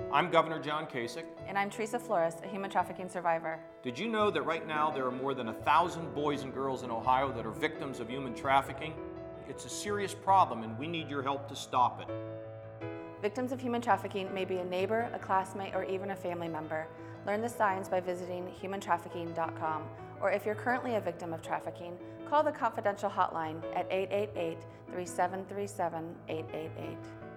I'm Governor John Kasich. And I'm Teresa Flores, a human trafficking survivor. Did you know that right now there are more than 1,000 boys and girls in Ohio that are victims of human trafficking? It's a serious problem and we need your help to stop it. Victims of human trafficking may be a neighbor, a classmate, or even a family member. Learn the signs by visiting humantrafficking.com. Or if you're currently a victim of trafficking, call the confidential hotline at 888-3737-888.